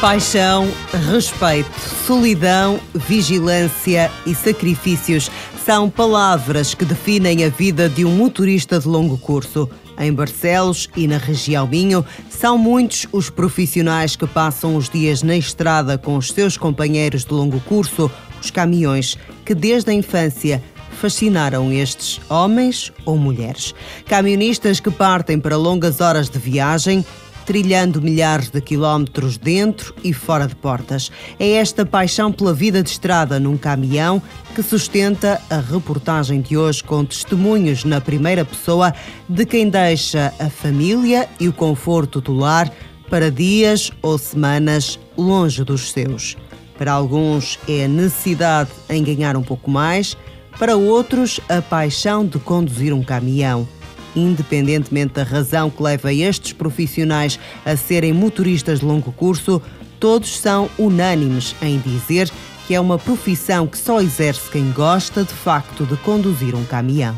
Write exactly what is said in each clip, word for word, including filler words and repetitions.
Paixão, respeito, solidão, vigilância e sacrifícios são palavras que definem a vida de um motorista de longo curso. Em Barcelos e na região Minho, são muitos os profissionais que passam os dias na estrada com os seus companheiros de longo curso, os caminhões, que desde a infância fascinaram estes homens ou mulheres. Camionistas que partem para longas horas de viagem, trilhando milhares de quilómetros dentro e fora de portas. É esta paixão pela vida de estrada num caminhão que sustenta a reportagem de hoje, com testemunhos na primeira pessoa de quem deixa a família e o conforto do lar para dias ou semanas longe dos seus. Para alguns é a necessidade em ganhar um pouco mais, para outros a paixão de conduzir um caminhão. Independentemente da razão que leva estes profissionais a serem motoristas de longo curso, todos são unânimes em dizer que é uma profissão que só exerce quem gosta de facto de conduzir um caminhão.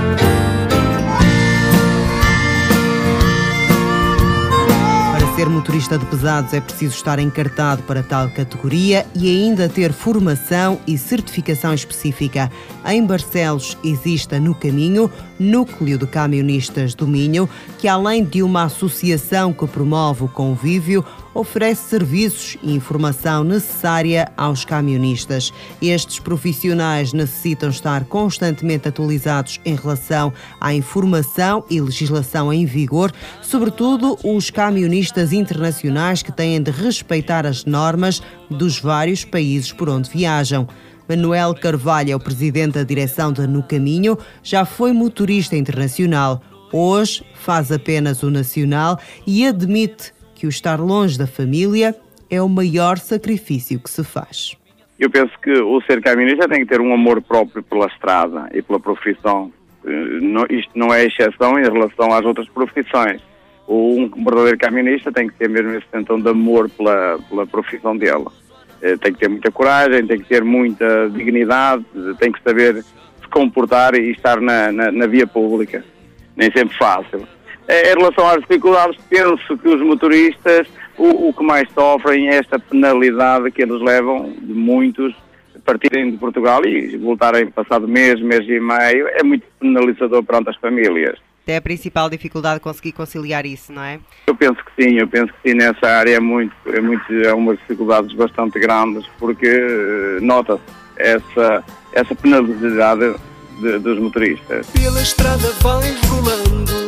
Ser motorista de pesados é preciso estar encartado para tal categoria e ainda ter formação e certificação específica. Em Barcelos existe a No Caminho, Núcleo de Camionistas do Minho, que além de uma associação que promove o convívio, oferece serviços e informação necessária aos camionistas. Estes profissionais necessitam estar constantemente atualizados em relação à informação e legislação em vigor, sobretudo os camionistas internacionais que têm de respeitar as normas dos vários países por onde viajam. Manuel Carvalho é o presidente da direção da No Caminho, já foi motorista internacional. Hoje faz apenas o nacional e admite que o estar longe da família é o maior sacrifício que se faz. Eu penso que o ser camionista tem que ter um amor próprio pela estrada e pela profissão. Isto não é exceção em relação às outras profissões. Um verdadeiro camionista tem que ter mesmo esse sentão de amor pela, pela profissão dele. Tem que ter muita coragem, tem que ter muita dignidade, tem que saber se comportar e estar na, na, na via pública. Nem sempre fácil. Em relação às dificuldades, penso que os motoristas, o, o que mais sofrem é esta penalidade que eles levam de muitos partirem de Portugal e voltarem passado mês, mês e meio. É muito penalizador perante as famílias. É a principal dificuldade conseguir conciliar isso, não é? Eu penso que sim, eu penso que sim, nessa área é muito, é muito, é umas dificuldades bastante grandes, porque uh, nota-se essa, essa penalidade de, dos motoristas. Pela estrada vais rolando,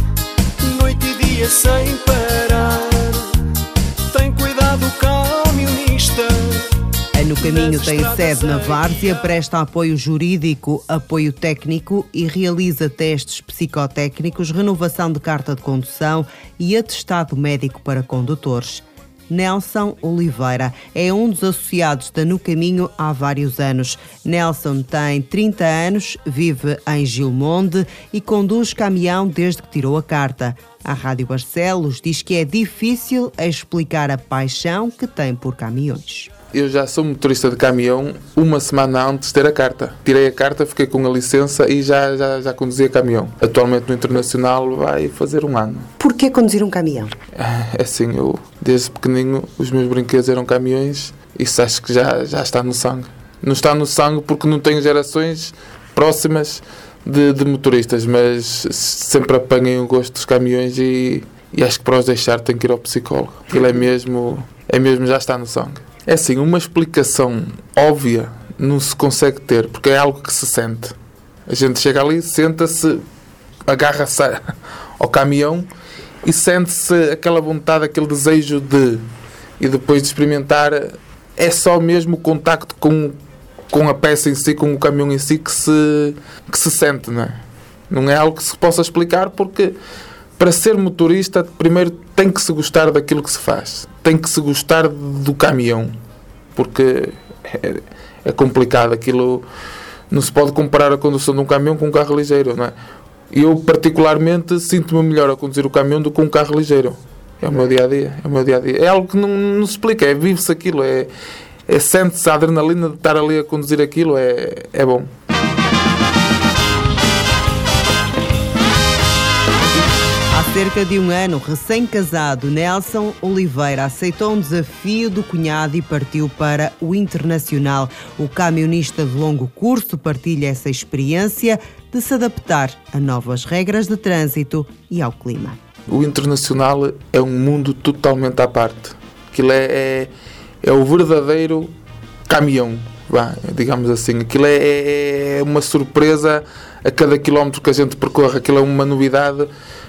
noite e dia sem parar, tem cuidado camionista. A No Caminho tem sede na Várzea, presta apoio jurídico, apoio técnico e realiza testes psicotécnicos, renovação de carta de condução e atestado médico para condutores. Nelson Oliveira é um dos associados da No Caminho há vários anos. Nelson tem trinta anos, vive em Gilmonde e conduz caminhão desde que tirou a carta. A Rádio Barcelos diz que é difícil explicar a paixão que tem por caminhões. Eu já sou motorista de caminhão uma semana antes de ter a carta. Tirei a carta, fiquei com a licença e já, já, já conduzia caminhão. Atualmente no Internacional vai fazer um ano. Porquê conduzir um caminhão? É assim, eu desde pequenino os meus brinquedos eram caminhões. Isso acho que já, já está no sangue. Não está no sangue porque não tenho gerações próximas de, de motoristas, mas sempre apanhei o gosto dos caminhões e, e acho que para os deixar tenho que ir ao psicólogo. Aquilo é mesmo, é mesmo já está no sangue. É assim, uma explicação óbvia não se consegue ter, porque é algo que se sente. A gente chega ali, senta-se, agarra-se ao caminhão e sente-se aquela vontade, aquele desejo de... E depois de experimentar, é só mesmo o contacto com, com a peça em si, com o caminhão em si, que se, que se sente, não é? Não é algo que se possa explicar, porque... Para ser motorista, primeiro tem que se gostar daquilo que se faz. Tem que se gostar do caminhão. Porque é, é complicado. Aquilo não se pode comparar a condução de um caminhão com um carro ligeiro, não é? Eu, particularmente, sinto-me melhor a conduzir o caminhão do que um carro ligeiro. É o meu dia-a-dia. É o meu dia-a-dia. É algo que não, não se explica. É vive-se aquilo. É, é sente-se a adrenalina de estar ali a conduzir aquilo. É, é bom. Há cerca de um ano, recém-casado, Nelson Oliveira aceitou um desafio do cunhado e partiu para o Internacional. O camionista de longo curso partilha essa experiência de se adaptar a novas regras de trânsito e ao clima. O Internacional é um mundo totalmente à parte. Aquilo é, é, é o verdadeiro caminhão, vá, digamos assim. Aquilo é, é uma surpresa a cada quilómetro que a gente percorre. Aquilo é uma novidade.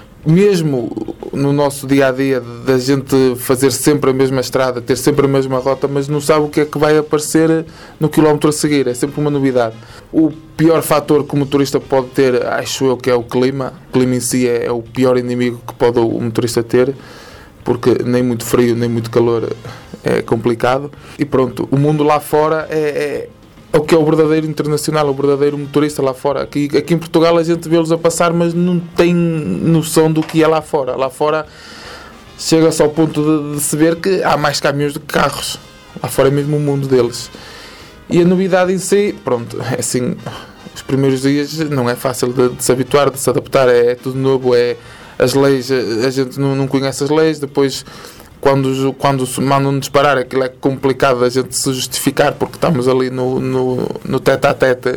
Mesmo no nosso dia-a-dia, da gente fazer sempre a mesma estrada, ter sempre a mesma rota, mas não sabe o que é que vai aparecer no quilómetro a seguir. É sempre uma novidade. O pior fator que o motorista pode ter, acho eu, que é o clima. O clima em si é, é o pior inimigo que pode o motorista ter, porque nem muito frio, nem muito calor é complicado. E pronto, o mundo lá fora é... é É o que é o verdadeiro internacional, o verdadeiro motorista lá fora. Aqui, aqui em Portugal a gente vê-los a passar, mas não tem noção do que é lá fora. Lá fora chega-se ao ponto de, de se ver que há mais caminhões do que carros. Lá fora é mesmo o mundo deles. E a novidade em si, pronto, é assim, os primeiros dias não é fácil de, de se habituar, de se adaptar, é, é tudo novo, é as leis, a gente não, não conhece as leis, depois... Quando, quando mandam disparar, aquilo é complicado a gente se justificar, porque estamos ali no, no, no tete-a-tete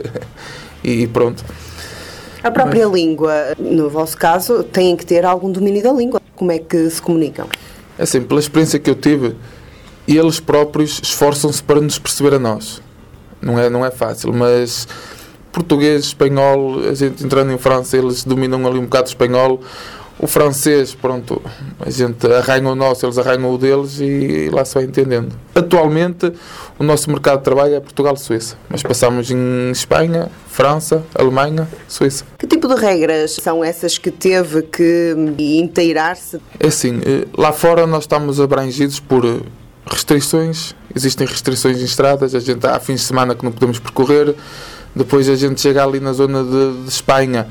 e pronto. A própria Mas, língua, no vosso caso, têm que ter algum domínio da língua. Como é que se comunicam? É assim, pela experiência que eu tive, eles próprios esforçam-se para nos perceber a nós. Não é, não é fácil, mas português, espanhol, a gente entrando em França, eles dominam ali um bocado o espanhol. O francês, pronto, a gente arranha o nosso, eles arranham o deles e lá se vai entendendo. Atualmente, o nosso mercado de trabalho é Portugal e Suíça, mas passamos em Espanha, França, Alemanha, Suíça. Que tipo de regras são essas que teve que inteirar-se? É assim, lá fora nós estamos abrangidos por restrições, existem restrições em estradas, a gente há fins de semana que não podemos percorrer, depois a gente chega ali na zona de, de Espanha,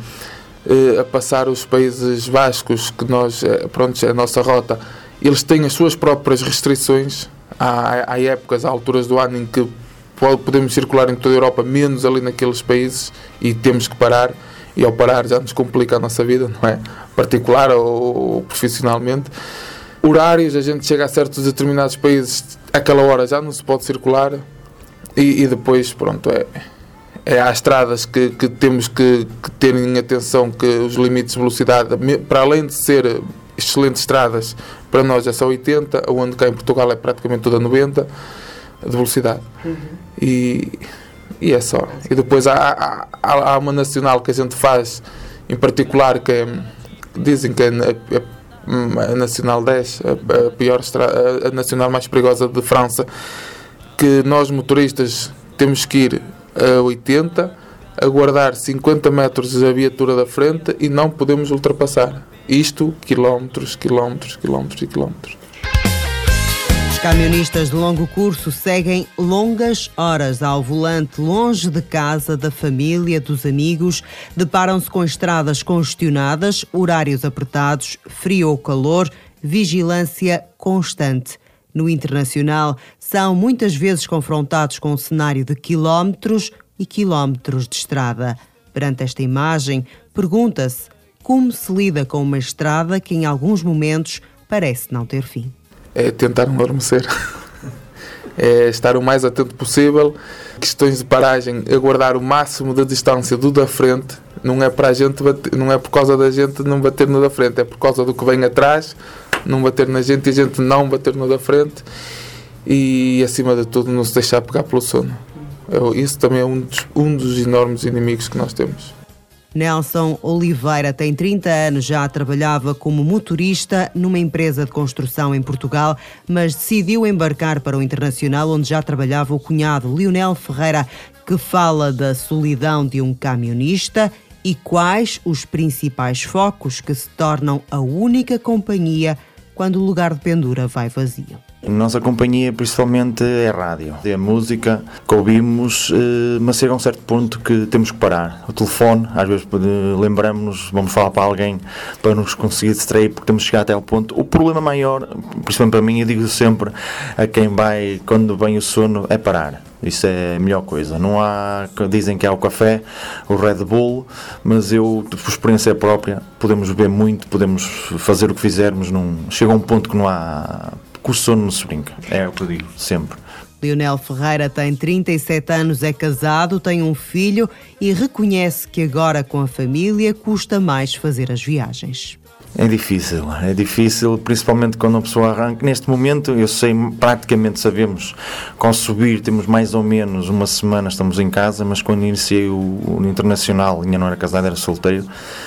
a passar os Países Bascos, que nós, pronto, é a nossa rota, eles têm as suas próprias restrições. Há, há épocas, há alturas do ano em que podemos circular em toda a Europa, menos ali naqueles países, e temos que parar, e ao parar já nos complica a nossa vida, não é? Particular ou, ou profissionalmente. Horários, a gente chega a certos determinados países, àquela hora já não se pode circular, e, e depois, pronto, é... É, há estradas que, que temos que, que ter em atenção que os limites de velocidade, para além de ser excelentes estradas, para nós é só oitenta, onde cá em Portugal é praticamente toda noventa de velocidade. Uhum. E, e é só. E depois há, há, há uma nacional que a gente faz, em particular, que é, dizem que é a, a Nacional dez, a, a, pior estrada, a nacional mais perigosa de França, que nós motoristas temos que ir a oitenta, aguardar cinquenta metros da viatura da frente e não podemos ultrapassar. Isto, quilómetros, quilómetros, quilómetros e quilómetros. Os camionistas de longo curso seguem longas horas ao volante, longe de casa, da família, dos amigos, deparam-se com estradas congestionadas, horários apertados, frio ou calor, vigilância constante. No Internacional, são muitas vezes confrontados com um cenário de quilómetros e quilómetros de estrada. Perante esta imagem, pergunta-se como se lida com uma estrada que em alguns momentos parece não ter fim. É tentar não adormecer. É estar o mais atento possível. Questões de paragem, aguardar o máximo da distância do da frente. Não é para a gente bater, não é por causa da gente não bater no da frente, é por causa do que vem atrás, não bater na gente e a gente não bater no da frente. E acima de tudo não se deixar pegar pelo sono. Isso também é um dos, um dos enormes inimigos que nós temos. Nelson Oliveira tem trinta anos, já trabalhava como motorista numa empresa de construção em Portugal, mas decidiu embarcar para o Internacional, onde já trabalhava o cunhado Lionel Ferreira, que fala da solidão de um camionista e quais os principais focos que se tornam a única companhia quando o lugar de pendura vai vazio. A nossa companhia principalmente é a rádio, é a música que ouvimos, mas chega a um certo ponto que temos que parar. O telefone, às vezes lembramos-nos, vamos falar para alguém para nos conseguir distrair, porque temos que chegar até ao ponto. O problema maior, principalmente para mim, eu digo sempre a quem vai, quando vem o sono, é parar. Isso é a melhor coisa. Não há, dizem que há o café, o Red Bull, mas eu, por experiência própria, podemos beber muito, podemos fazer o que fizermos, não, chega a um ponto que não há... Com o sono não se brinca, é o que eu digo, sempre. Leonel Ferreira tem trinta e sete anos, é casado, tem um filho e reconhece que agora com a família custa mais fazer as viagens. É difícil, é difícil, principalmente quando a pessoa arranca. Neste momento, eu sei, praticamente sabemos, com subir temos mais ou menos uma semana, estamos em casa, mas quando iniciei o, o internacional, ainda não era casado, era solteiro,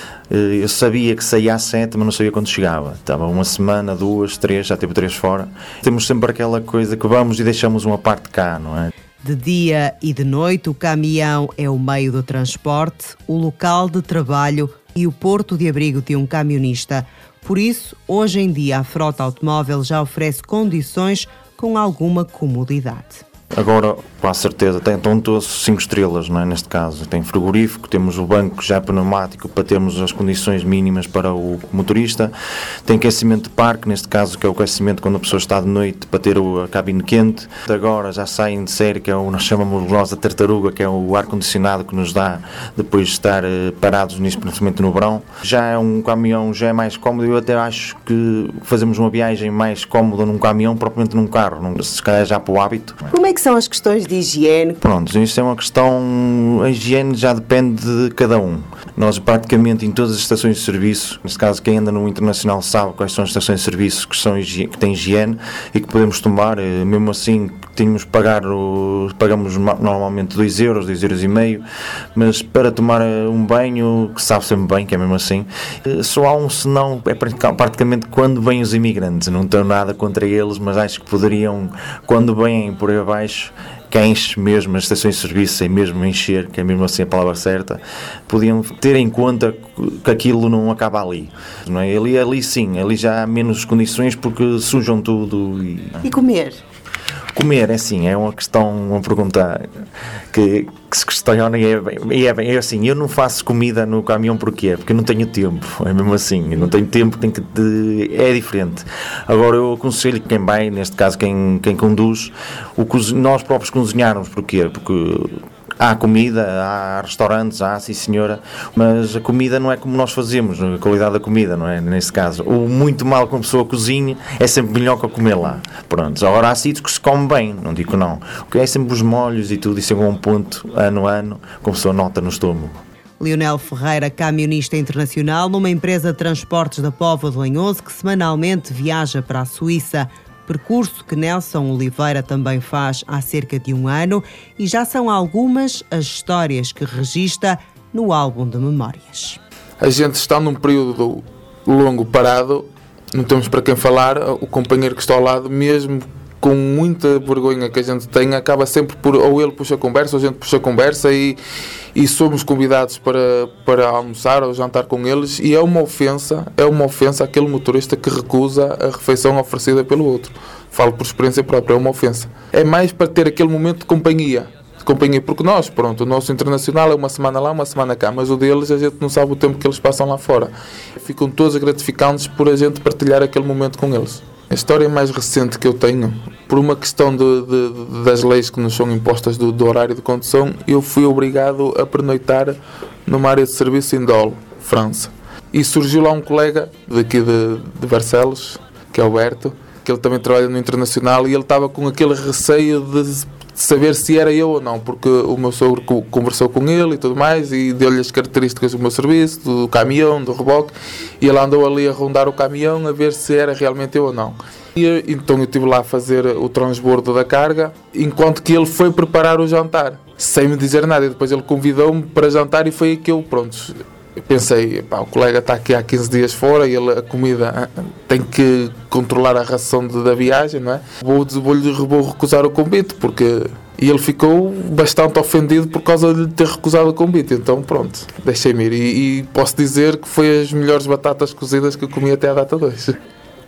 eu sabia que saía às sete, mas não sabia quando chegava. Estava uma semana, duas, três, já teve três fora. Temos sempre aquela coisa que vamos e deixamos uma parte cá, não é? De dia e de noite, o caminhão é o meio do transporte, o local de trabalho e o porto de abrigo de um camionista. Por isso, hoje em dia, a frota automóvel já oferece condições com alguma comodidade. Agora, com a certeza, tem, estão todos cinco estrelas, não é? Neste caso, tem frigorífico, temos o banco já pneumático para termos as condições mínimas para o motorista, tem aquecimento de parque, neste caso, que é o aquecimento quando a pessoa está de noite para ter a cabine quente. Agora já saem de série, que é o nós chamamos nós a tartaruga, que é o ar-condicionado que nos dá depois de estar uh, parados nisso, principalmente no verão. Já é um caminhão, já é mais cómodo, eu até acho que fazemos uma viagem mais cómoda num caminhão, propriamente num carro, num, se calhar já para o hábito. Como é que são as questões de higiene? Pronto, isso é uma questão, a higiene já depende de cada um. Nós praticamente em todas as estações de serviço, neste caso quem anda no internacional sabe quais são as estações de serviço que, são, que têm higiene e que podemos tomar, mesmo assim tínhamos que pagar, o, pagamos normalmente dois euros, dois euros e meio, mas para tomar um banho, que sabe sempre bem, que é mesmo assim, só há um senão, é praticamente quando vêm os imigrantes, não tenho nada contra eles, mas acho que poderiam, quando vêm por aí abaixo, que enche mesmo as estações de serviço, sem mesmo encher, que é mesmo assim a palavra certa, podiam ter em conta que aquilo não acaba ali, não é? Ali, ali sim, ali já há menos condições porque sujam tudo. E, e comer? Comer, é assim, é uma questão, uma pergunta que, que se questiona e é, e é bem, é assim, eu não faço comida no caminhão porquê? Porque eu não tenho tempo, é mesmo assim, eu não tenho tempo, tenho que, de, é diferente. Agora eu aconselho quem vai, neste caso quem, quem conduz, o, nós próprios cozinharmos, porquê? Porque há comida, há restaurantes, há sim senhora, mas a comida não é como nós fazemos, a qualidade da comida, não é? Nesse caso, o muito mal que uma pessoa cozinha é sempre melhor que a comer lá. Pronto, agora há sítios que se come bem, não digo que não. Porque é sempre os molhos e tudo, e chega a um ponto, ano a ano, que a pessoa nota no estômago. Leonel Ferreira, camionista internacional numa empresa de transportes da Póvoa de Lanhoso que semanalmente viaja para a Suíça. Percurso que Nelson Oliveira também faz há cerca de um ano e já são algumas as histórias que registra no álbum de memórias. A gente está num período longo parado, não temos para quem falar, o companheiro que está ao lado, mesmo com muita vergonha que a gente tem, acaba sempre por, ou ele puxa a conversa, ou a gente puxa a conversa e, e somos convidados para, para almoçar ou jantar com eles e é uma ofensa, é uma ofensa àquele motorista que recusa a refeição oferecida pelo outro. Falo por experiência própria, é uma ofensa. É mais para ter aquele momento de companhia, de companhia, porque nós, pronto, o nosso internacional é uma semana lá, uma semana cá, mas o deles a gente não sabe o tempo que eles passam lá fora. Ficam todos gratificantes por a gente partilhar aquele momento com eles. A história mais recente que eu tenho, por uma questão de, de, das leis que nos são impostas do, do horário de condução, eu fui obrigado a pernoitar numa área de serviço em Dole, França. E surgiu lá um colega daqui de, de Barcelos, que é o Berto, que ele também trabalha no Internacional, e ele estava com aquele receio de saber se era eu ou não, porque o meu sogro conversou com ele e tudo mais, e deu-lhe as características do meu serviço, do caminhão, do reboque, e ele andou ali a rondar o caminhão a ver se era realmente eu ou não. E então eu estive lá a fazer o transbordo da carga, enquanto que ele foi preparar o jantar, sem me dizer nada, e depois ele convidou-me para jantar e foi aí que eu, pronto, pensei, pá, o colega está aqui há quinze dias fora e ele, a comida tem que controlar a ração de, da viagem, não é? Vou, vou, vou recusar o convite, porque... E ele ficou bastante ofendido por causa de lhe ter recusado o convite, então pronto, deixei-me ir. E, e posso dizer que foi as melhores batatas cozidas que eu comi até à data de hoje.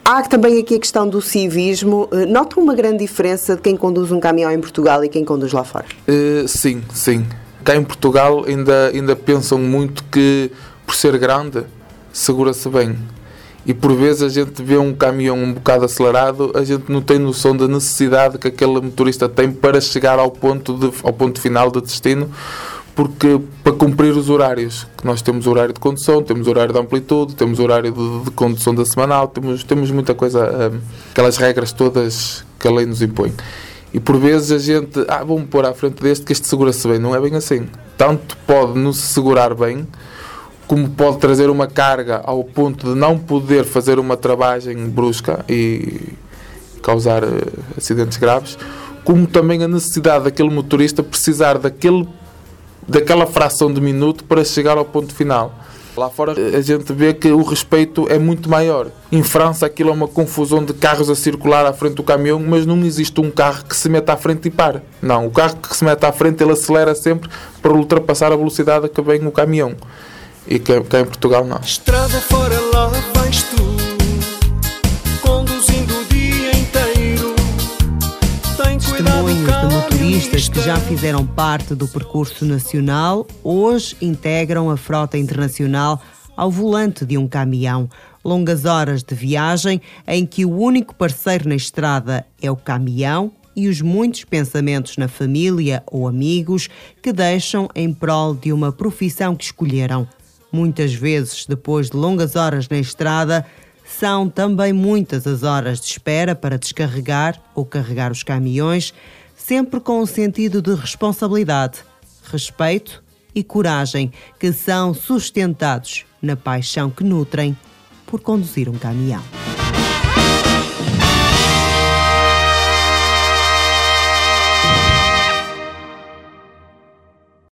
Há também aqui a questão do civismo. Nota uma grande diferença de quem conduz um caminhão em Portugal e quem conduz lá fora? Uh, sim, sim. Cá em Portugal ainda, ainda pensam muito que, por ser grande, segura-se bem. E por vezes a gente vê um caminhão um bocado acelerado, a gente não tem noção da necessidade que aquele motorista tem para chegar ao ponto, de, ao ponto final de destino, porque para cumprir os horários, que nós temos horário de condução, temos horário de amplitude, temos horário de, de condução da semanal, temos, temos muita coisa, um, aquelas regras todas que a lei nos impõe. E por vezes a gente, ah, vamos pôr à frente deste que este segura-se bem. Não é bem assim. Tanto pode não se segurar bem, como pode trazer uma carga ao ponto de não poder fazer uma travagem brusca e causar uh, acidentes graves, como também a necessidade daquele motorista precisar daquele, daquela fração de minuto para chegar ao ponto final. Lá fora a gente vê que o respeito é muito maior. Em França aquilo é uma confusão de carros a circular à frente do caminhão, mas não existe um carro que se meta à frente e pare. Não, o carro que se mete à frente ele acelera sempre para ultrapassar a velocidade a que vem o caminhão. E cá em Portugal não. Estrada fora lá vais tu, conduzindo o dia inteiro. Tem cuidado, Testemunhos de motoristas que já fizeram parte do percurso nacional hoje integram a frota internacional ao volante de um caminhão. Longas horas de viagem em que o único parceiro na estrada é o caminhão e os muitos pensamentos na família ou amigos que deixam em prol de uma profissão que escolheram. Muitas vezes, depois de longas horas na estrada, são também muitas as horas de espera para descarregar ou carregar os caminhões, sempre com um sentido de responsabilidade, respeito e coragem que são sustentados na paixão que nutrem por conduzir um caminhão.